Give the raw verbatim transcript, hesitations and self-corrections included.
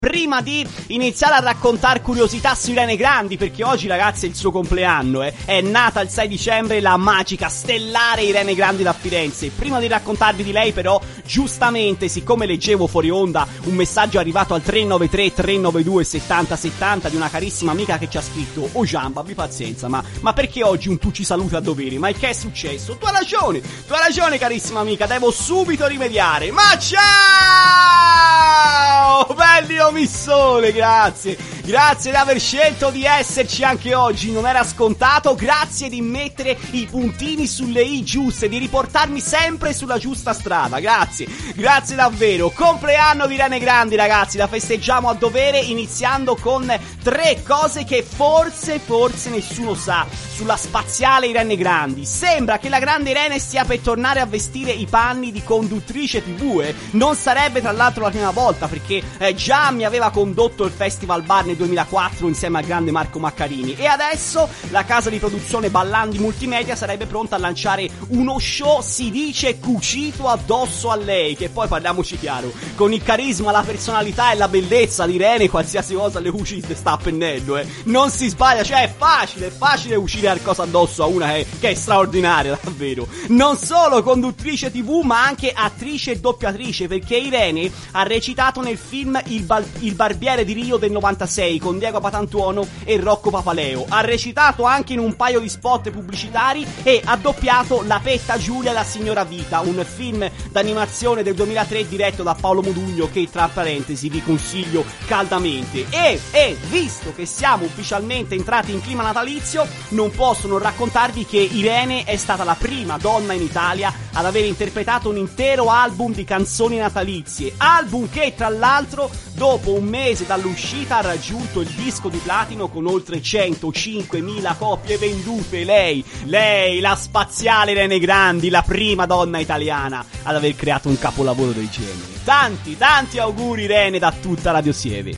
Prima di iniziare a raccontare curiosità su Irene Grandi, perché oggi ragazzi è il suo compleanno, eh. È nata il sei dicembre la magica, stellare Irene Grandi da Firenze. Prima di raccontarvi di lei però, giustamente, siccome leggevo fuori onda un messaggio arrivato al tre nove tre tre nove due settanta settanta di una carissima amica che ci ha scritto: "Oh Giamba, abbi pazienza, ma, ma perché oggi un tu ci saluta a dovere? Ma che è successo?" Tu hai ragione, tu hai ragione carissima amica, devo subito rimediare. Ma ciao! Belli omissone, grazie. Grazie di aver scelto di esserci anche oggi, non era scontato. Grazie di mettere i puntini sulle i giuste, di riportarmi sempre sulla giusta strada. Grazie, grazie davvero. Compleanno di Irene Grandi ragazzi, la festeggiamo a dovere iniziando con tre cose che forse, forse nessuno sa sulla spaziale Irene Grandi. Sembra che la grande Irene stia per tornare a vestire i panni di conduttrice tivù, eh. Non sarebbe tra l'altro la prima volta, perché eh, già mi aveva condotto il Festival Bar nel duemilaquattro insieme al grande Marco Maccarini, e adesso la casa di produzione Ballandi Multimedia sarebbe pronta a lanciare uno show, si dice, cucito addosso a lei, che poi, parliamoci chiaro, con il carisma, la personalità e la bellezza di Irene qualsiasi cosa le cuci sta a pennello, eh. Non si sbaglia, cioè è facile, è facile cucire qualcosa addosso a una che, che è straordinaria davvero. Non solo conduttrice tivù ma anche attrice e doppiatrice, perché Irene ha recitato nel film Il, Bal- Il Barbiere di Rio del novantasei con Diego Patantuono e Rocco Papaleo. Ha recitato anche in un paio di spot pubblicitari e ha doppiato La Petta Giulia e la Signora Vita, un film d'animazione del duemilatré diretto da Paolo Modugno che, tra parentesi, vi consiglio caldamente. E, e visto che siamo ufficialmente entrati in clima natalizio, non posso non raccontarvi che Irene è stata la prima donna in Italia ad aver interpretato un intero album di canzoni natalizie, album che tra l'altro dopo un mese dall'uscita ha raggiunto il disco di platino con oltre centocinquemila copie vendute. Lei, lei, la spaziale Irene Grandi, la prima donna italiana ad aver creato un capolavoro del genere. Tanti, tanti auguri Irene da tutta Radio Sieve.